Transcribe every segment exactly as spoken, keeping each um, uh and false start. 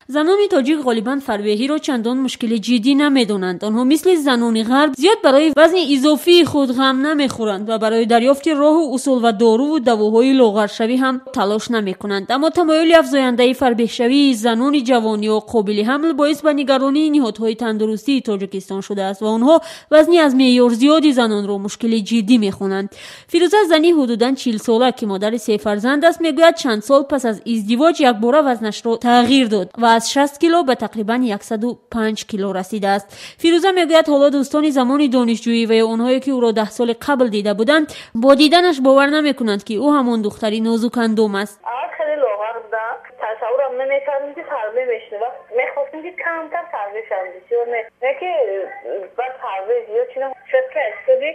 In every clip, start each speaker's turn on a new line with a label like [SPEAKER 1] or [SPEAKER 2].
[SPEAKER 1] زنان تاجیک غالباً فربهی را چندان مشکل جدی نمیدونند. آنها مثل زنان غرب زیاد برای وزن اضافی خود غم نمیخورند و برای دریافت راه و اصول و دارو و دواهای لاغرشوی هم تلاش نمیکنند. اما تمایل افزاینده فربهشوی زنان جوانی و قابل حمل باعث به نگرانی نهادهای تندرستی تاجیکستان شده است و آنها وزنی از معیار زیادی زنان را مشکل جدی میخوانند. فیروزه زنی حدوداً چهل ساله که مادر سه فرزند است میگوید چند سال پس از ازدواج یک بار وزنش را تغییر داد و از شصت کیلو به تقریباً صد و پنج کیلو رسیده است. فیروزه میگوید حالا دوستان زمان دانشجویی و اونهایی که او را ده سال قبل دیده بودند با دیدنش باور نمیکنند که او همون دختری نازک اندام است.
[SPEAKER 2] خیلی لاغر بودم، تصورم نمیکردم که فربه بشنه و میخواستم که کمتر فربه شم بسیار نه که بعد فربه زیاد چیزم شد که استودی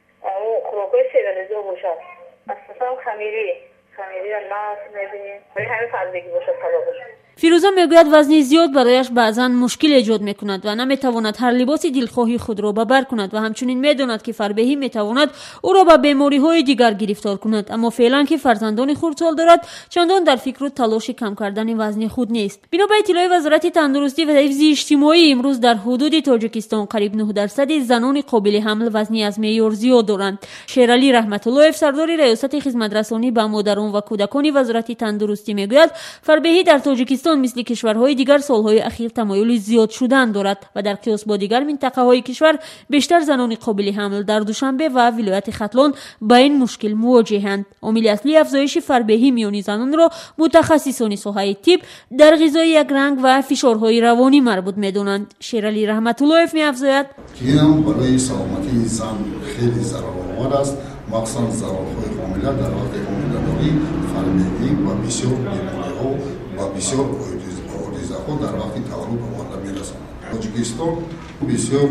[SPEAKER 2] خوراکای سیبلزی باشد اساسا خمیری خمیری و ناس میبینیم ولی همین فربگی باشد طلا باشد.
[SPEAKER 1] فیروزه میگوید وزن زیاد برایش بعضا مشکل ایجاد میکند و نمیتواند هر لباس دلخواهی خود را به بر کند و همچنین میداند که فربهی میتواند او را به بیماری های دیگر گرفتار کند. اما فعلا که فرزندان خردسال دارد چندان در فکر و تلاش کم کردن وزن خود نیست. بنا به اطلاع وزارت تندرستی و حفظ اجتماعی امروز در حدود تاجیکستان قریب نه درصد زنان قابل حمل وزنی از معیار زیاد دارند. شیرعلی رحمت الله سردار ریاست خدمت رسانی به مادران و کودکان وزارت تندرستی میگوید فربهی در تاجیکستان مثل کشورهای دیگر سالهای اخیر تمایل زیاد شدن دارد و در قیاس با دیگر منطقه های کشور بیشتر زنان قابل حمل در دوشنبه و ولایت ختلان با این مشکل مواجهند. عامل اصلی افزایش فربهی میان زنان را متخصصان ساحه طب در غذای یک رنگ و فشارهای روانی مربوط میدانند. شیرعلی رحمت الله می‌افزاید
[SPEAKER 3] که اینم برای سلامتی زن خیلی ضررآور است، مخصوصا ضررهای حامله در وقت حامله‌داری فربهی و بسیار بیماری‌ها و بسیار آریزه‌ها در وقت تولد به وجود می‌رسند. تاجیکستان بسیار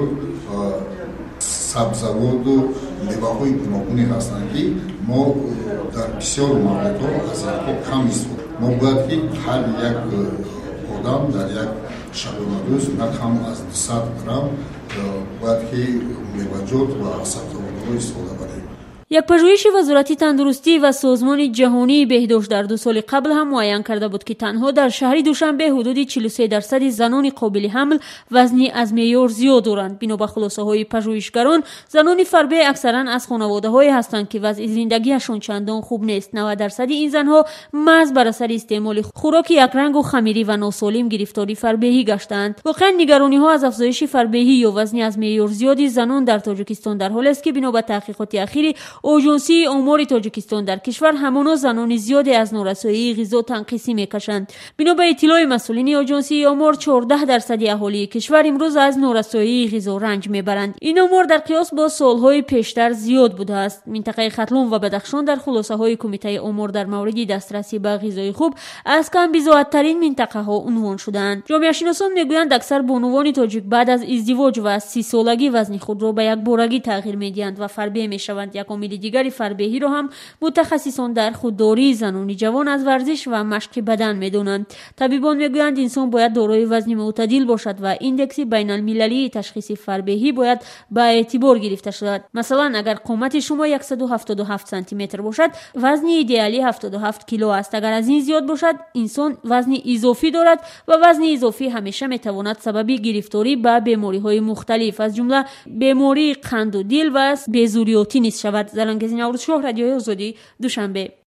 [SPEAKER 3] سبزوات و میوه‌های گوناگونی هستند که ما در بسیار موردها از اینها کم استفاده. ما باید که هر یک آدم در یک شبانه روز نه کم از دویست گرم باید که میوه‌جات و سبزوات‌ها استفاده کنیم.
[SPEAKER 1] یک پژوهش وزارت تندرستی و سازمان جهانی بهداشت در دو سال قبل هم معین کرده بود که تنها در شهر دوشنبه حدود چهل و سه درصد زنان قابل حمل وزنی از معیار زیاد دارند. بنا به خلاصه های پژوهشگران زنان فربه اکثرا از خانواده های هستند که وضع زندگیشان چندان خوب نیست. نود درصد این زنها محض بر اثر استعمال خوراک یک رنگ و خمیری و ناسالم گرفتاری فربهی گشتند. واقعا نگرانی ها از افزایش فربهی یا وزنی از معیار زیادی زنان در تاجیکستان در حالی است که بنا به تحقیقات اخیر آژانسی آمار تاجیکستان در کشور همانا زنان زیادی از نارسایی غذا تنقیسی میکشند. بنا به اطلاع مسئولین آژانسی آمار چهارده درصد اهالی کشور امروز از نارسایی غذا رنج میبرند. این آمار در قیاس با سالهای پیشتر زیاد بوده است. منطقه ختلان و بدخشان در خلاصه های کمیته آمار در مورد دسترسی به غذای خوب از کم بضاعت‌ترین منطقه ها عنوان شدند. جامعه شناسان میگویند اکثر بانوان تاجیک بعد از ازدواج و از سی سالگی وزن خود را به یک بارگی تغییر میدهند و فربه میشوند. یک عامل دیگری فربهی را هم متخصصان در خودداری زنان جوان از ورزش و مشق بدن میدونند. طبیبان میگویند انسان باید دارای وزن معتدل باشد و ایندکس بین المللی تشخیص فربهی باید به اعتبار گرفته شود. مثلا اگر قامت شما صد و هفتاد و هفت سانتی متر باشد وزن ایدئالی هفتاد و هفت کیلو است. اگر از این زیاد باشد انسان وزن اضافی دارد و وزن اضافی همیشه میتواند سبب گرفتاری به بیماری های مختلف از جمله بیماری قند و دل و بیزوریاتی نیز شود. زلنگزین نوروز شاه رادیوی آزادی دوشنبه.